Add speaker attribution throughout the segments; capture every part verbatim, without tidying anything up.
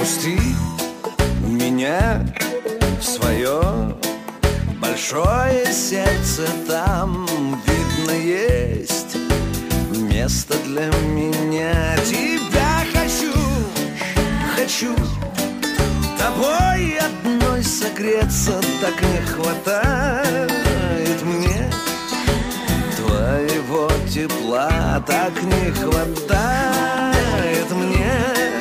Speaker 1: Пусти меня в свое большое сердце, там, видно, есть место для меня. Тебя хочу, хочу тобой одной согреться, так не хватает мне твоего тепла, так не хватает мне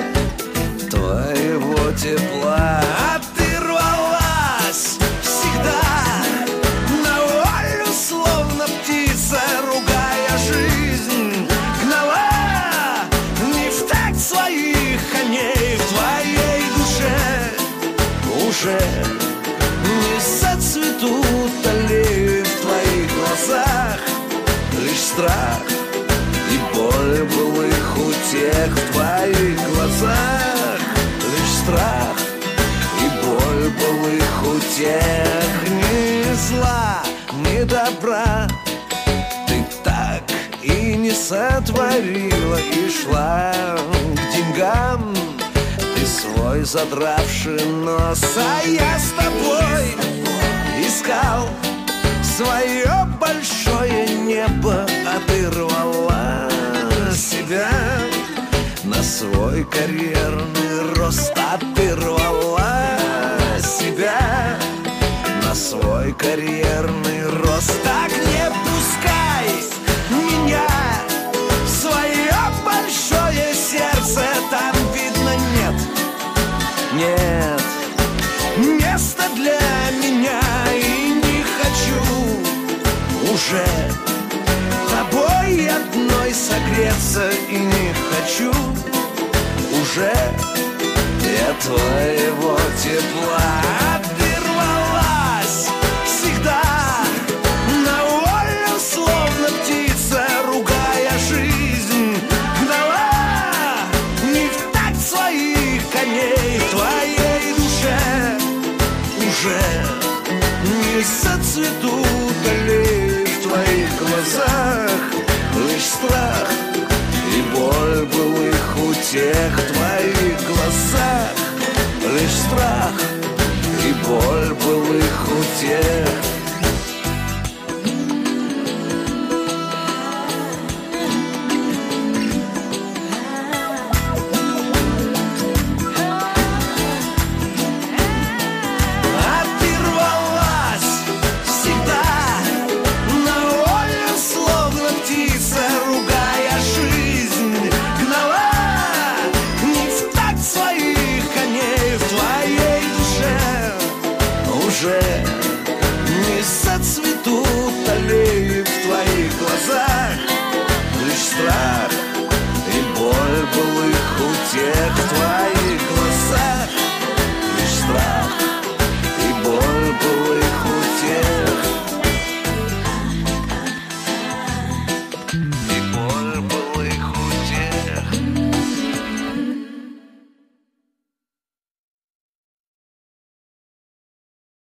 Speaker 1: твоего тепла. А ты рвалась всегда на волю, словно птица, ругая жизнь, гнала не в такт своих коней. В твоей душе уже не зацветут аллеи, в твоих глазах лишь страх и боль былых утех. В твоих глазах лишь страх и боль былых утех. Ни зла, ни добра ты так и не сотворила, и шла к деньгам ты свой задравший нос. А я с тобой искал свое большое небо, а ты рвала себя на свой карьерный рост. А ты рвала себя на свой карьерный рост. Так не пускай меня в свое большое сердце, там, видно, нет, нет места для меня. И не хочу уже тобой одной согреться, и не хочу уже я твоего тепла. А ты рвалась всегда на волю, словно птица, ругая жизнь, гнала не в такт своих коней. В твоей душе уже не зацветут аллеи, в твоих глазах лишь страх и боль былых утех. В твоих глазах лишь страх и боль былых утех.